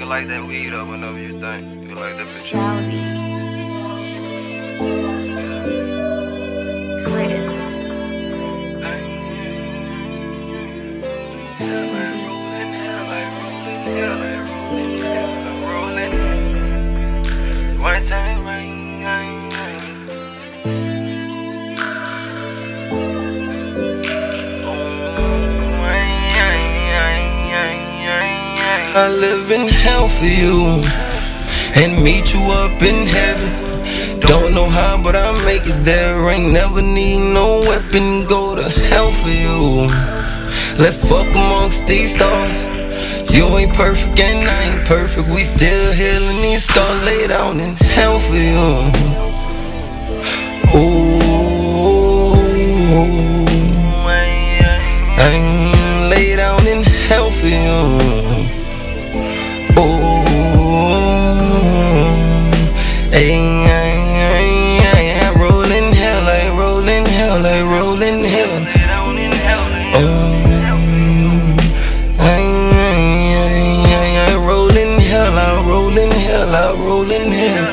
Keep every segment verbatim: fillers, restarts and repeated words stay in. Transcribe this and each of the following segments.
can light that weed up whenever you think. You can light that bitch. Shouty. Critics. One time, rain. I live in hell for you and meet you up in heaven. Don't know how, but I'll make it there. Ain't never need no weapon. Go to hell for you. Let's fuck amongst these stars. You ain't perfect and I ain't perfect. We still healing these scars. Lay down in hell for you. Ooh, I ain't lay down in hell for you. Oh, ay, ay, ay, ay, I roll in hell, I roll in hell, I roll in hell. Oh, ay, ay, ay, ay, I roll in hell, I roll in hell, I roll in hell.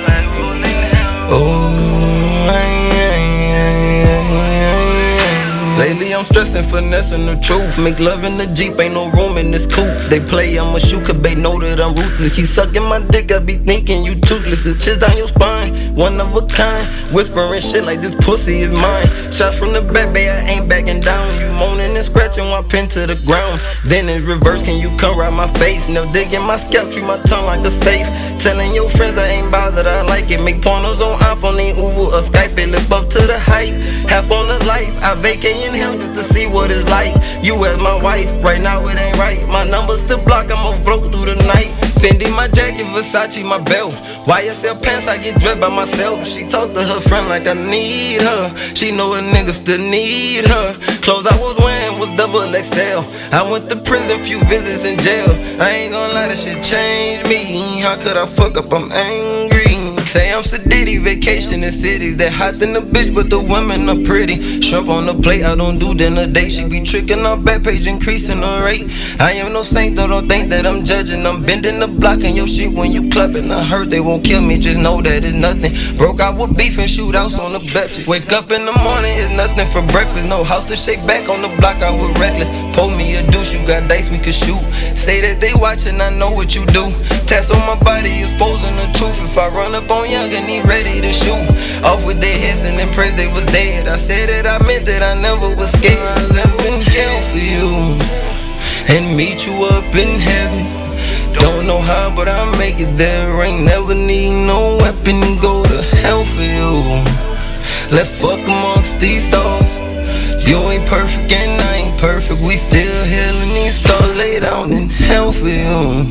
Oh, ay, ay, ay, ay, ay. Lately I'm stressing, finessing the truth. Make love in the Jeep, ain't no room in this coupe. They play, I'ma shoot, cause they know that I'm ruthless. Keep sucking my dick, I be thinking you toothless. The chiz down your spine, one of a kind. Whispering shit like this pussy is mine. Shots from the back, babe, I ain't backing down. You moaning and scratching one pin to the ground. Then in reverse, can you come right my face? Now digging my scalp, treat my tongue like a safe. Telling your friends I ain't bothered, I like it. Make pornos on iPhone, ain't Uber or Skype it. Live up to the hype, half on the life. I vacate in hell just to see what it's like. You as my wife, right now it ain't right. My number's still blocked, I'ma float through the night. Fendi my jacket, Versace my belt. Y S L pants, I get dressed by myself. She talk to her friend like I need her. She know a nigga still need her. Clothes I was wearing was double X L. I went to prison, few visits in jail. I ain't gonna lie, that shit changed me. How could I fuck up, I'm angry. Say I'm Sadiddy, vacation in cities that hot than a bitch, but the women are pretty. Shrimp on the plate, I don't do dinner date. She be tricking her back page, increasing her rate. I am no saint, though, don't think that I'm judging. I'm bending the block and your shit when you clubbing. I heard they won't kill me, just know that it's nothing. Broke out with beef and shootouts on the benches. Wake up in the morning, it's nothing for breakfast. No house to shake back on the block, I was reckless. Pull me a douche, you got dice, we could shoot. Say that they watching, I know what you do. Tats on my body, exposing the truth. If I run up on young and he ready to shoot, off with their heads and then pray they was dead. I said that I meant that I never was scared. I live in hell for you and meet you up in heaven. Don't know how, but I'll make it there. Ain't never need no weapon. Go to hell for you. Let's fuck amongst these stars. You ain't perfect and I ain't perfect. We still healing these scars. Lay down in hell for you.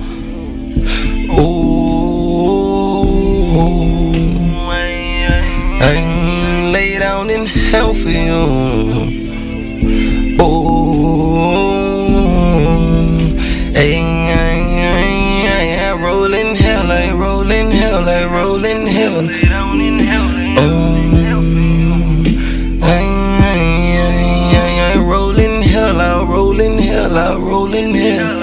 Ooh, I ain't lay down in hell for you. Ooh, ay, ay, ay, ay, I roll in hell, I roll in hell, I roll in hell. Um, ay, ay, ay, ay, I roll in hell, I roll in hell, I roll in hell.